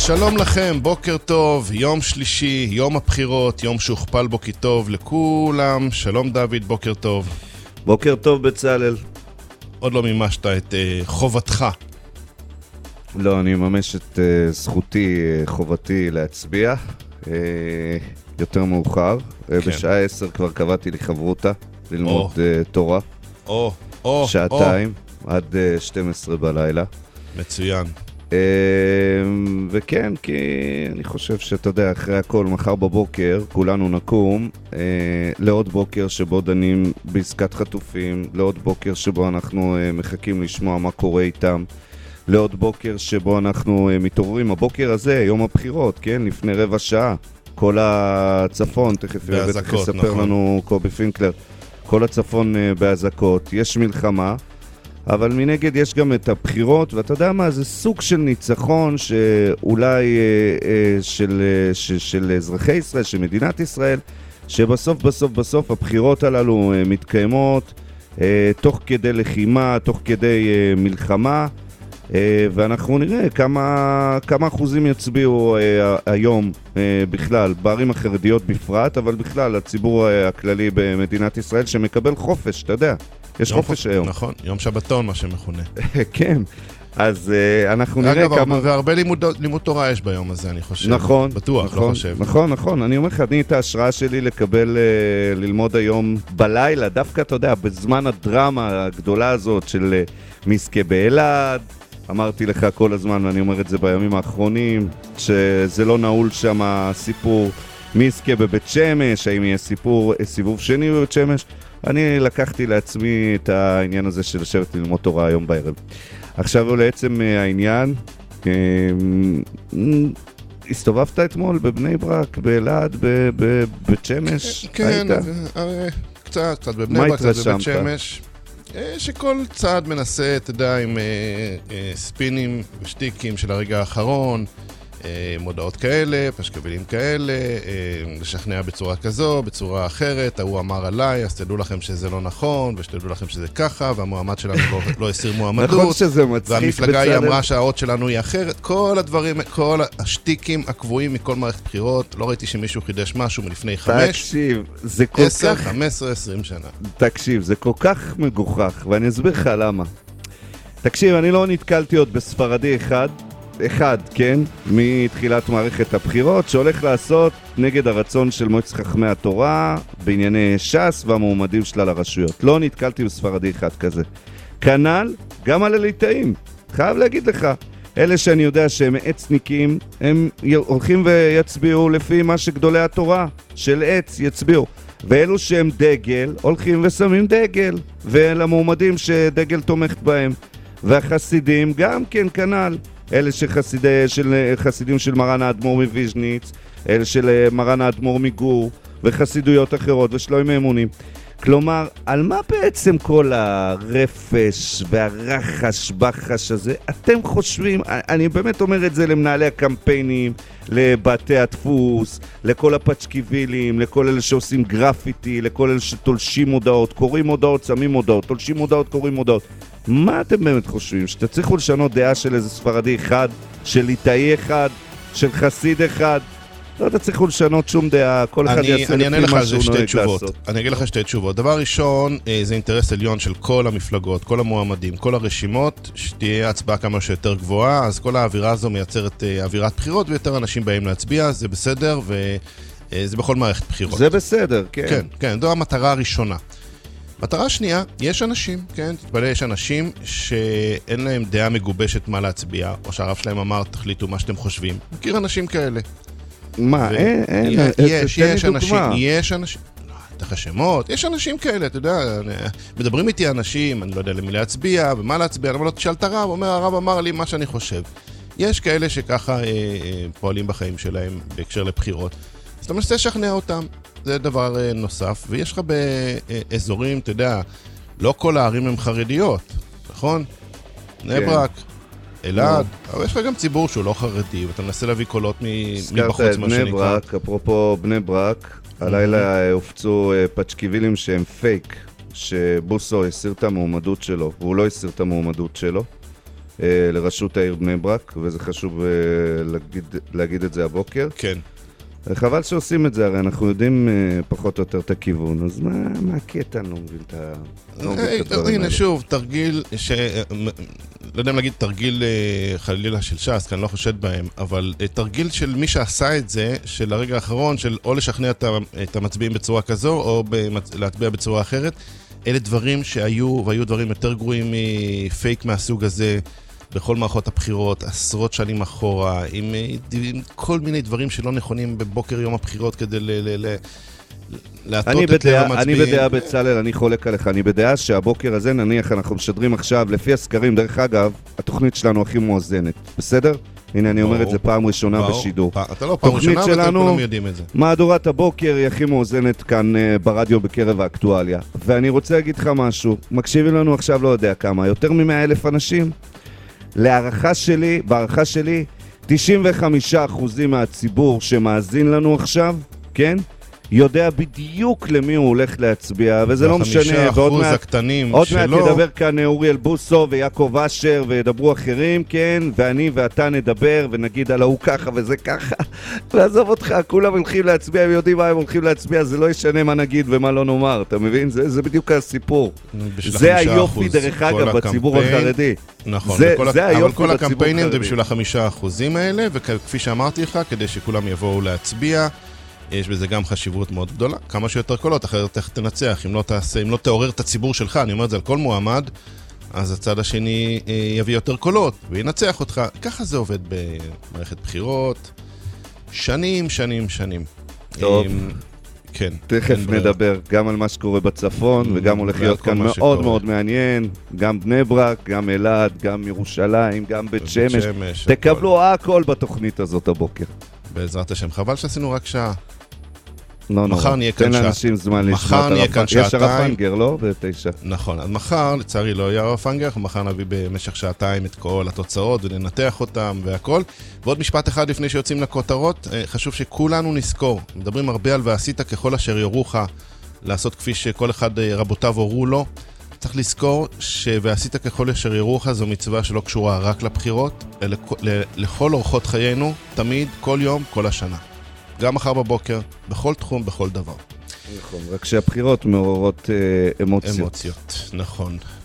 שלום לכם, בוקר טוב, יום שלישי, יום הבחירות, יום שהוכפל בו כי טוב לכולם. שלום דוד, בוקר טוב. בוקר טוב בצלאל. עוד לא מימשת את חובתך. לא, אני ממש את זכותי, חובתי להצביע. יותר מאוחר. כן. בשעה 10 כבר קבעתי לי חברותה ללמוד תורה. שעתיים, עד 12 בלילה. מצוין. וכן, כי אני חושב שאתה יודע, אחרי הכל, מחר בבוקר כולנו נקום לעוד בוקר שבו דנים בעסקת חטופים, לעוד בוקר שבו אנחנו מחכים לשמוע מה קורה איתם, לעוד בוקר שבו אנחנו מתעוררים. הבוקר הזה, יום הבחירות, כן, לפני רבע שעה, כל הצפון, תכף יספר נכון. לנו קובי פינקלר, כל הצפון בהזקות, יש מלחמה, אבל מנגד יש גם את הבחירות, ואתה יודע מה, זה סוג של ניצחון שאולי של אזרחי ישראל, של מדינת ישראל, שבסוף הבחירות הללו מתקיימות תוך כדי לחימה, תוך כדי מלחמה, ואנחנו נראה כמה אחוזים יצביעו היום בכלל, בערים החרדיות בפרט, אבל בכלל הציבור הכללי במדינת ישראל שמקבל חופש, אתה יודע. יש חופש היום. נכון, יום שבתון מה שמכונה. כן, אז אנחנו נראה כמה... והרבה לימוד תורה יש ביום הזה, אני חושב. נכון. בטוח, לא חושב. נכון. אני אומר לך, אני את ההשראה שלי לקבל, ללמוד היום בלילה, דווקא, אתה יודע, בזמן הדרמה הגדולה הזאת של מסקה באלעד, אמרתי לך כל הזמן, ואני אומר את זה בימים האחרונים, שזה לא נעול שם הסיפור מסקה בבית שמש, האם יהיה סיבוב שני בבית שמש, אני לקחתי לעצמי את העניין הזה של לשבת ללמוד תורה היום בערב. עכשיו לעצם העניין, הסתובבת אתמול בבני ברק, באלעד, בבית שמש? כן, קצת בבני ברק, קצת בבית שמש. שכל צעד מנסה, אתה יודע, עם ספינים ושטיקים של הרגע האחרון, מודעות כאלה, פשקבילים כאלה, לשכנע בצורה כזו, בצורה אחרת, הוא אמר עליי, אז תדעו לכם שזה לא נכון, ושתדעו לכם שזה ככה, והמועמד שלנו לא הסיר מועמדות, נכון שזה מצחיק והמפלגה היא אמרה שהאות שלנו היא אחרת, כל הדברים, כל השטיקים הקבועים מכל מערכת בחירות, לא ראיתי שמישהו חידש משהו מלפני 5, תקשיב, זה כל 10, 15, 20 שנה. תקשיב, זה כל כך מגוחך, ואני אסביר לך למה. תקשיב, אני לא נתקלתי עוד בספרדי אחד, כן, מתחילת מערכת הבחירות, שהולך לעשות נגד הרצון של מועצת חכמי התורה בענייני ש"ס והמועמדים שלה לרשויות. לא נתקלתי בספרדי אחד כזה. כנ"ל גם על הליטאים. חייב להגיד לך, אלה שאני יודע שהם עצניקים, הם הולכים ויצביעו לפי מה שגדולי התורה של עץ יצביעו. ואלו שהם דגל, הולכים ושמים דגל, ולמועמדים שדגל תומכת בהם. והחסידים גם כן כנ"ל. אלה חסידים של מרן האדמו"ר מוויז'ניץ, אלה של מרן האדמו"ר מגור, וחסידויות אחרות ושלוימי אמונים. כלומר, על מה בעצם כל הרפש והרחש בחש הזה? אתם חושבים, אני באמת אומר את זה למנהלי הקמפיינים, לבתי הדפוס, לכל הפצ'קיבילים, לכל אלה שעושים גרפיטי, לכל אלה שתולשים מודעות, קוראים מודעות, שמים מודעות, תולשים מודעות, קוראים מודעות. מה אתם באמת חושבים? שתצליחו לשנות דעה של איזה ספרדי אחד, של ליטאי אחד, של חסיד אחד? לא תצליחו לשנות שום דעה, כל אחד יעשה לפי מה שהוא נוהג לעשות. אני אגיד לך שתי תשובות. דבר ראשון, זה אינטרס עליון של כל המפלגות, כל המועמדים, כל הרשימות, שתהיה הצבעה כמה שיותר גבוהה, אז כל האווירה הזו מייצרת אווירת בחירות, ויותר אנשים באים להצביע, זה בסדר, וזה בכל מערכת בחירות. זה בסדר, כן. כן, זו המטרה הראשונה. מטרה שנייה, יש אנשים, כן, תתפלא, יש אנשים שאין להם דעה מגובשת מה להצביע, או שהרב שלהם אמר, תחליטו מה שאתם חושבים. מכיר אנשים כאלה. מה, אין, יש אנשים, תחת שמות, יש אנשים כאלה, אתה יודע, מדברים איתי אנשים, אני לא יודע למי להצביע, ומה להצביע, למה לא תשאל את הרב, אומר, הרב אמר לי מה שאני חושב. יש כאלה שככה פועלים בחיים שלהם בהקשר לבחירות. אז אתה מנסה לשכנע אותם, זה דבר נוסף, ויש לך באזורים, אתה יודע, לא כל הערים הם חרדיות, נכון? בני ברק, אלעד, אבל יש לך גם ציבור שהוא לא חרדי, ואתה מנסה להביא קולות מבחוץ, מה שנקרא. בני ברק, אפרופו בני ברק, הלילה הופצו פצ'קיבילים שהם פייק, שבוסו הסיר את המועמדות שלו, והוא לא הסיר את המועמדות שלו, לראשות העיר בני ברק, וזה חשוב להגיד את זה הבוקר. כן. חבל שעושים את זה, הרי אנחנו יודעים פחות או יותר את הכיוון, אז מה הקטע? אני לא מבין את הדברים האלה. הנה שוב, תרגיל לא יודע אם להגיד תרגיל חלילה של ש"ס, כי אני לא חושד בהם, אבל תרגיל של מי שעשה את זה, של הרגע האחרון, של או לשכנע את המצביעים בצורה כזו, או להצביע בצורה אחרת. אלה דברים שהיו, והיו דברים יותר גרועים מפייק מהסוג הזה, בכל מערכות הבחירות, עשרות שנים אחורה, עם כל מיני דברים שלא נכונים בבוקר יום הבחירות כדי להטות את המצביעים. אני בדעה בצלאל, אני חולק עליך, אני בדעה שהבוקר הזה, נניח אנחנו משדרים עכשיו, לפי הסקרים, דרך אגב, התוכנית שלנו הכי מואזנת, בסדר? הנה אני אומר את זה פעם ראשונה בשידור. אתה לא פעם ראשונה, אבל כולם יודעים את זה. מהדורת הבוקר היא הכי מאוזנת כאן ברדיו בקרב האקטואליה. ואני רוצה להגיד לך משהו, מקשיבים לנו עכשיו לא יודע כמה, יותר מ100,000 אנשים. בהערכה שלי, 95% מהציבור שמאזין לנו עכשיו, כן? יודע בדיוק למי הוא הולך להצביע, וזה לא משנה. 5% הקטנים עוד שלו. מעט ידבר כאן אוריאל בוסו ויעקב אשר וידברו אחרים, כן? ואני ואתה נדבר ונגיד על ההוא ככה וזה ככה. לעזוב אותך, כולם הולכים להצביע, הם יודעים מה הם הולכים להצביע, זה לא ישנה מה נגיד ומה לא נאמר, אתה מבין? זה בדיוק הסיפור. זה היופי דרך אגב בציבור החרדי. נכון, אבל כל הקמפיינים זה בשביל 5% האלה, וכפי שאמרתי לך, כדי שכולם יבואו להצביע, יש בזה גם חשיבות מאוד גדולה, כמה שיותר קולות, אחרת איך תנצח, אם לא תעורר את הציבור שלך, אני אומר את זה על כל מועמד, אז הצד השני יביא יותר קולות, וינצח אותך. ככה זה עובד במערכת בחירות, שנים. טוב. כן. תכף נדבר גם על מה שקורה בצפון, וגם הולך להיות כאן מאוד מאוד מעניין, גם בני ברק, גם אלעד, גם ירושלים, גם בית שמש. תקבלו הכל בתוכנית הזאת הבוקר. בעזרת השם. חבל שעשינו רק שעה. לא, מחר נהיה כאן שעה. תן לאנשים זמן לשמוע. יש הרב פנגר, לא? ב9. נכון. אז מחר, לצערי לא יהיה הרב פנגר, מחר נביא במשך שעתיים את כל התוצאות וננתח אותם והכל. ועוד משפט אחד לפני שיוצאים לכותרות, חשוב שכולנו נזכור. מדברים הרבה על ועשית ככל אשר יורוך לעשות כפי שכל אחד רבותיו הורו לו. צריך לזכור שוועשית ככל אשר יורוך זו מצווה שלא קשורה רק לבחירות, אלא לכל אורחות חיינו, תמיד, כל יום, כל השנה. גם מחר בבוקר, בכל תחום, בכל דבר. נכון, רק שהבחירות מעוררות אמוציות. אמוציות, נכון.